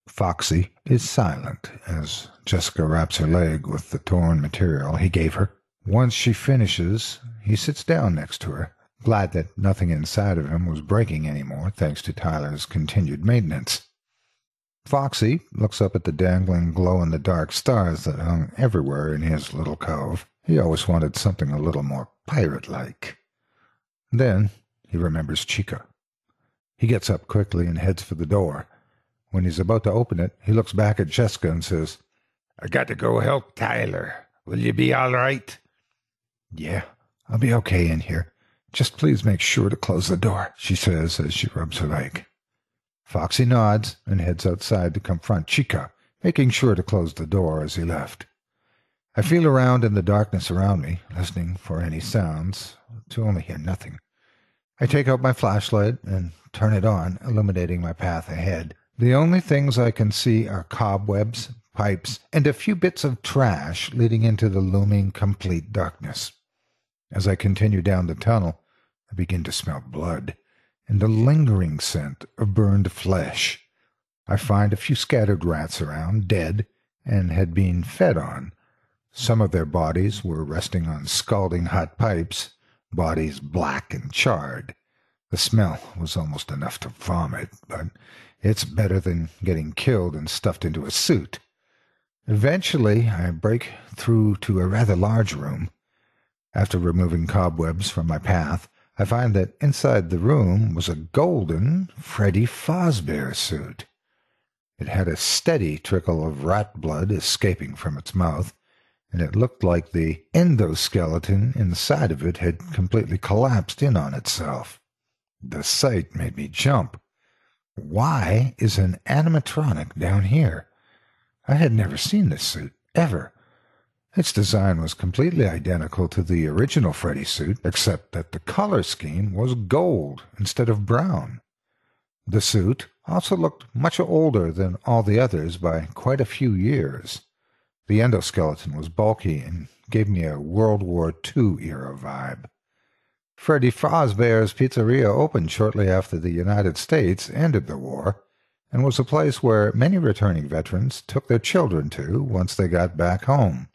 Foxy is silent as Jessica wraps her leg with the torn material he gave her. Once she finishes, he sits down next to her, glad that nothing inside of him was breaking anymore thanks to Tyler's continued maintenance. Foxy looks up at the dangling glow-in-the-dark stars that hung everywhere in his little cove. He always wanted something a little more pirate-like. Then he remembers Chica. He gets up quickly and heads for the door. When he's about to open it, he looks back at Jessica and says, "I got to go help Tyler. Will you be all right?" "Yeah, I'll be okay in here. Just please make sure to close the door," she says as she rubs her leg. Foxy nods and heads outside to confront Chica, making sure to close the door as he left. I feel around in the darkness around me, listening for any sounds, to only hear nothing. I take out my flashlight and turn it on, illuminating my path ahead. The only things I can see are cobwebs, pipes, and a few bits of trash leading into the looming complete darkness. As I continue down the tunnel, I begin to smell blood and a lingering scent of burned flesh. I find a few scattered rats around, dead, and had been fed on. Some of their bodies were resting on scalding hot pipes, bodies black and charred. The smell was almost enough to vomit, but it's better than getting killed and stuffed into a suit. Eventually, I break through to a rather large room. After removing cobwebs from my path, I find that inside the room was a golden Freddy Fazbear suit. It had a steady trickle of rat blood escaping from its mouth, and it looked like the endoskeleton inside of it had completely collapsed in on itself. The sight made me jump. Why is an animatronic down here? I had never seen this suit, ever. Its design was completely identical to the original Freddy suit, except that the color scheme was gold instead of brown. The suit also looked much older than all the others by quite a few years. The endoskeleton was bulky and gave me a World War II era vibe. Freddy Fazbear's Pizzeria opened shortly after the United States ended the war, and was a place where many returning veterans took their children to once they got back home.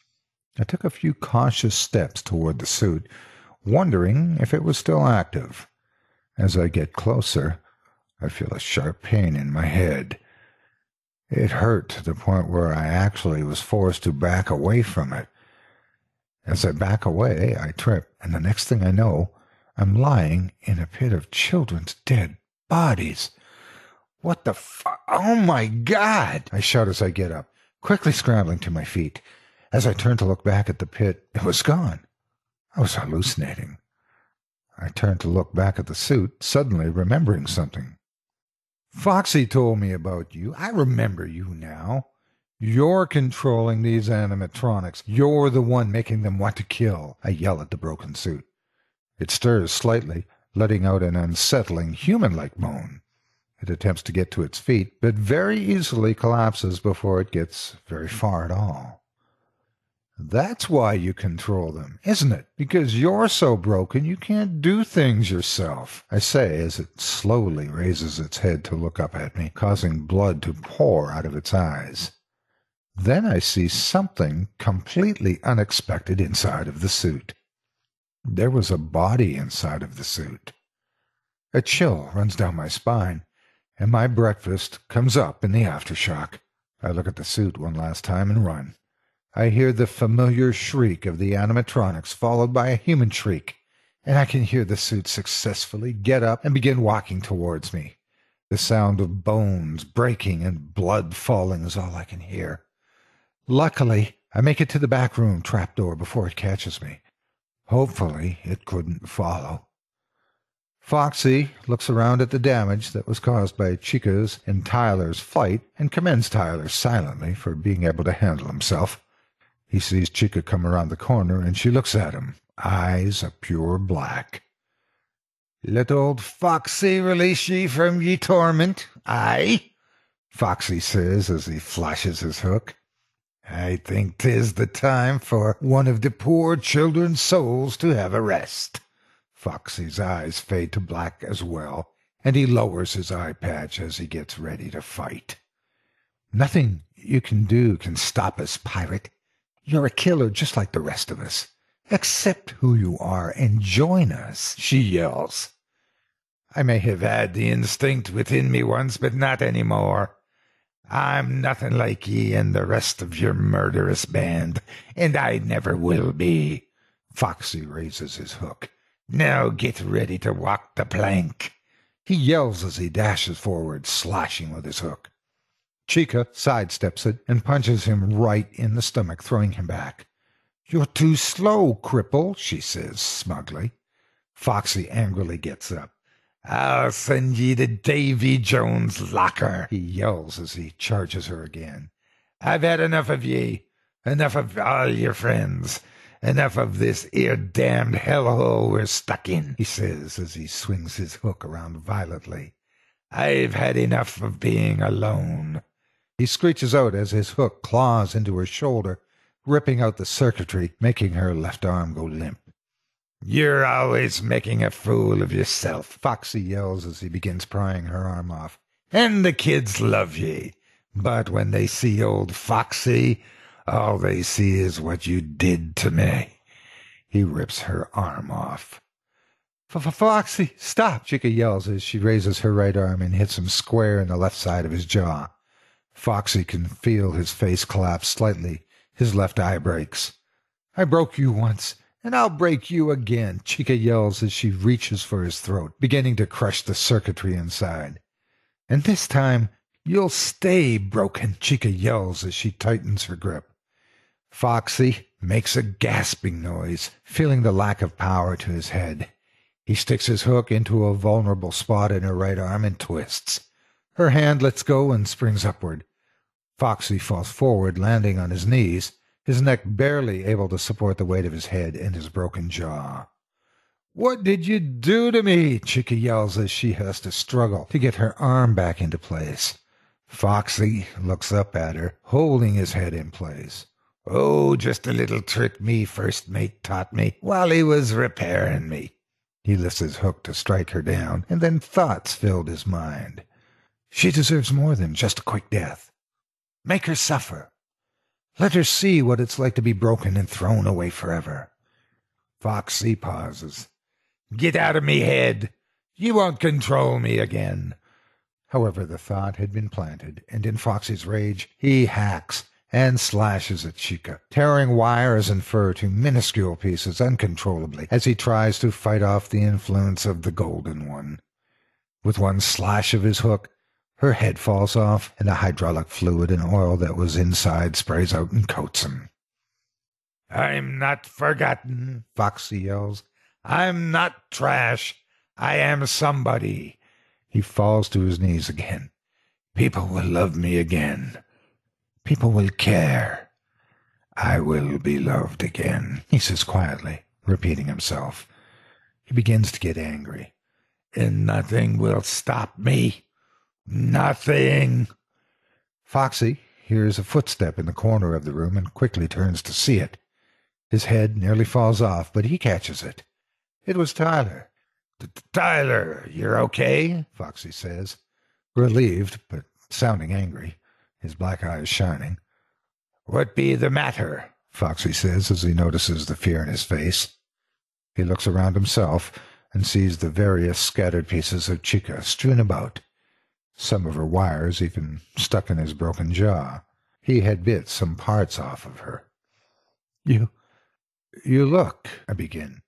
I took a few cautious steps toward the suit, wondering if it was still active. As I get closer, I feel a sharp pain in my head. It hurt to the point where I actually was forced to back away from it. As I back away, I trip, and the next thing I know, I'm lying in a pit of children's dead bodies. "What the Oh my God!" I shout as I get up, quickly scrambling to my feet. As I turned to look back at the pit, it was gone. I was hallucinating. I turned to look back at the suit, suddenly remembering something. "Foxy told me about you. I remember you now. You're controlling these animatronics. You're the one making them want to kill," I yell at the broken suit. It stirs slightly, letting out an unsettling human-like moan. It attempts to get to its feet, but very easily collapses before it gets very far at all. "That's why you control them, isn't it? Because you're so broken you can't do things yourself," I say as it slowly raises its head to look up at me, causing blood to pour out of its eyes. Then I see something completely unexpected inside of the suit. There was a body inside of the suit. A chill runs down my spine, and my breakfast comes up in the aftershock. I look at the suit one last time and run. I hear the familiar shriek of the animatronics followed by a human shriek, and I can hear the suit successfully get up and begin walking towards me. The sound of bones breaking and blood falling is all I can hear. Luckily, I make it to the back room trapdoor before it catches me. Hopefully, it couldn't follow. Foxy looks around at the damage that was caused by Chica's and Tyler's fight and commends Tyler silently for being able to handle himself. He sees Chica come around the corner, and she looks at him, eyes a pure black. "Let old Foxy release ye from ye torment, aye?" Foxy says as he flashes his hook. "I think 'tis the time for one of the poor children's souls to have a rest." Foxy's eyes fade to black as well, and he lowers his eye patch as he gets ready to fight. Nothing you can do can stop us, pirate. You're a killer just like the rest of us. Accept who you are and join us, she yells. I may have had the instinct within me once, but not any more. I'm nothing like ye and the rest of your murderous band, and I never will be. Foxy raises his hook. Now get ready to walk the plank. He yells as he dashes forward, slashing with his hook. Chica sidesteps it and punches him right in the stomach, throwing him back. You're too slow, cripple, she says smugly. Foxy angrily gets up. I'll send ye to Davy Jones' locker, he yells as he charges her again. I've had enough of ye, enough of all your friends, enough of this 'ere damned hellhole we're stuck in, he says as he swings his hook around violently. I've had enough of being alone. He screeches out as his hook claws into her shoulder, ripping out the circuitry, making her left arm go limp. You're always making a fool of yourself, Foxy yells as he begins prying her arm off. And the kids love ye. But when they see old Foxy, all they see is what you did to me. He rips her arm off. Foxy, stop, Chica yells as she raises her right arm and hits him square in the left side of his jaw. Foxy can feel his face collapse slightly. His left eye breaks. I broke you once, and I'll break you again, Chica yells as she reaches for his throat, beginning to crush the circuitry inside. And this time, you'll stay broken, Chica yells as she tightens her grip. Foxy makes a gasping noise, feeling the lack of power to his head. He sticks his hook into a vulnerable spot in her right arm and twists. Her hand lets go and springs upward. Foxy falls forward, landing on his knees, his neck barely able to support the weight of his head and his broken jaw. What did you do to me? Chica yells as she has to struggle to get her arm back into place. Foxy looks up at her, holding his head in place. Oh, just a little trick me first mate taught me while he was repairing me. He lifts his hook to strike her down, and then thoughts filled his mind. She deserves more than just a quick death. Make her suffer. Let her see what it's like to be broken and thrown away forever. Foxy pauses. Get out of me head. You won't control me again. However, the thought had been planted, and in Foxy's rage, he hacks and slashes at Chica, tearing wires and fur to minuscule pieces uncontrollably as he tries to fight off the influence of the Golden One. With one slash of his hook, her head falls off, and the hydraulic fluid and oil that was inside sprays out and coats him. I'm not forgotten, Foxy yells. I'm not trash. I am somebody. He falls to his knees again. People will love me again. People will care. I will be loved again, he says quietly, repeating himself. He begins to get angry. And nothing will stop me. Nothing. Foxy hears a footstep in the corner of the room and quickly turns to see it. His head nearly falls off, but he catches it. It was Tyler. Tyler, you're okay? Foxy says, relieved, but sounding angry, his black eyes shining. What be the matter? Foxy says as he notices the fear in his face. He looks around himself and sees the various scattered pieces of Chica strewn about. Some of her wires even stuck in his broken jaw. He had bit some parts off of her. You look, I begin.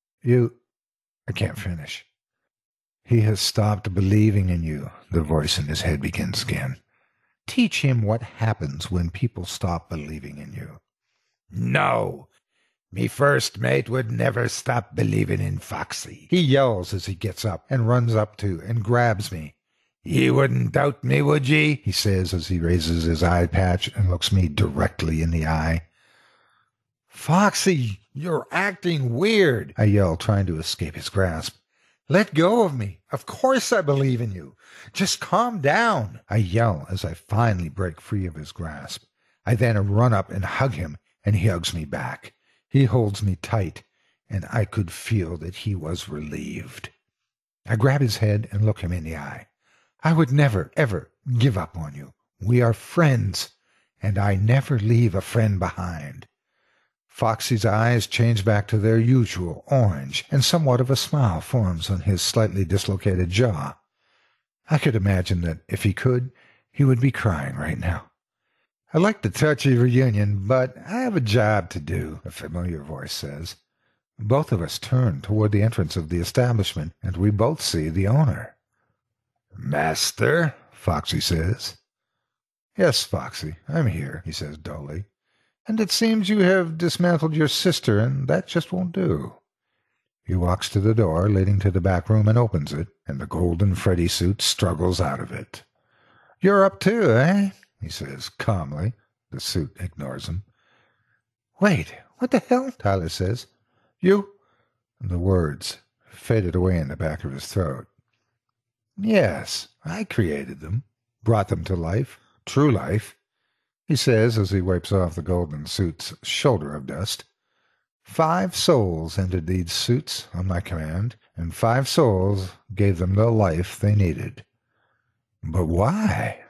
I can't finish. He has stopped believing in you, the voice in his head begins again. Teach him what happens when people stop believing in you. No, me first mate would never stop believing in Foxy. He yells as he gets up and runs up to and grabs me. Ye wouldn't doubt me, would ye? He says as he raises his eye patch and looks me directly in the eye. Foxy, you're acting weird, I yell, trying to escape his grasp. Let go of me. Of course I believe in you. Just calm down, I yell as I finally break free of his grasp. I then run up and hug him, and he hugs me back. He holds me tight, and I could feel that he was relieved. I grab his head and look him in the eye. I would never, ever give up on you. We are friends, and I never leave a friend behind." Foxy's eyes change back to their usual orange, and somewhat of a smile forms on his slightly dislocated jaw. I could imagine that if he could, he would be crying right now. "I'd like to touchy reunion, but I have a job to do," a familiar voice says. Both of us turn toward the entrance of the establishment, and we both see the owner. "Master," Foxy says. "Yes, Foxy, I'm here," he says dully. "And it seems you have dismantled your sister, and that just won't do." He walks to the door leading to the back room and opens it, and the golden Freddy suit struggles out of it. "You're up too, eh?" he says calmly. The suit ignores him. "Wait, what the hell?" Tyler says. "You—" The words faded away in the back of his throat. "Yes, I created them, brought them to life, true life," he says as he wipes off the golden suit's shoulder of dust. 5 souls entered these suits on my command, and 5 souls gave them the life they needed. But why?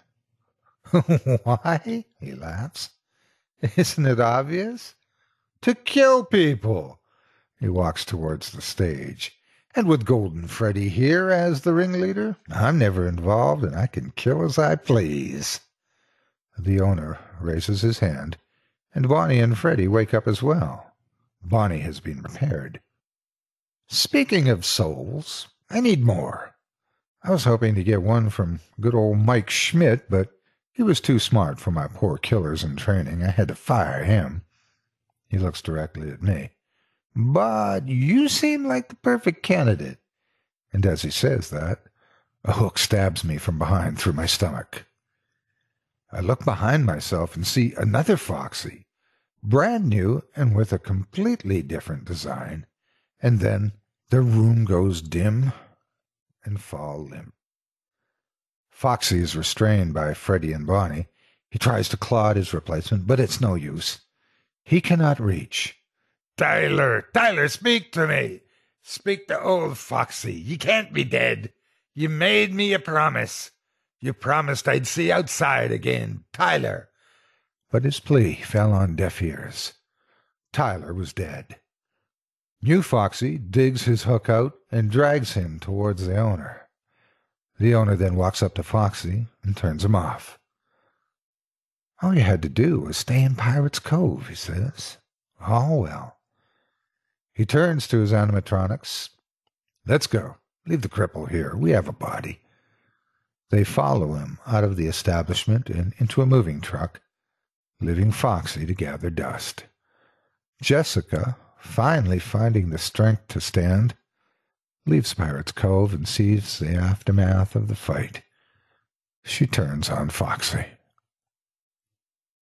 Why? He laughs. "Isn't it obvious? To kill people." He walks towards the stage. "And with Golden Freddy here as the ringleader, I'm never involved and I can kill as I please." The owner raises his hand, and Bonnie and Freddy wake up as well. Bonnie has been repaired. "Speaking of souls, I need more. I was hoping to get one from good old Mike Schmidt, but he was too smart for my poor killers in training. I had to fire him." He looks directly at me. "But you seem like the perfect candidate." And as he says that, a hook stabs me from behind through my stomach. I look behind myself and see another Foxy, brand new and with a completely different design, and then the room goes dim and fall limp. Foxy is restrained by Freddy and Bonnie. He tries to claw at his replacement, but it's no use. He cannot reach. Tyler, speak to me. Speak to old Foxy. You can't be dead. You made me a promise. You promised I'd see outside again, Tyler." But his plea fell on deaf ears. Tyler was dead. New Foxy digs his hook out and drags him towards the owner. The owner then walks up to Foxy and turns him off. "All you had to do was stay in Pirate's Cove," he says. "Oh, well." He turns to his animatronics. "Let's go. Leave the cripple here. We have a body." They follow him out of the establishment and into a moving truck, leaving Foxy to gather dust. Jessica, finally finding the strength to stand, leaves Pirate's Cove and sees the aftermath of the fight. She turns on Foxy.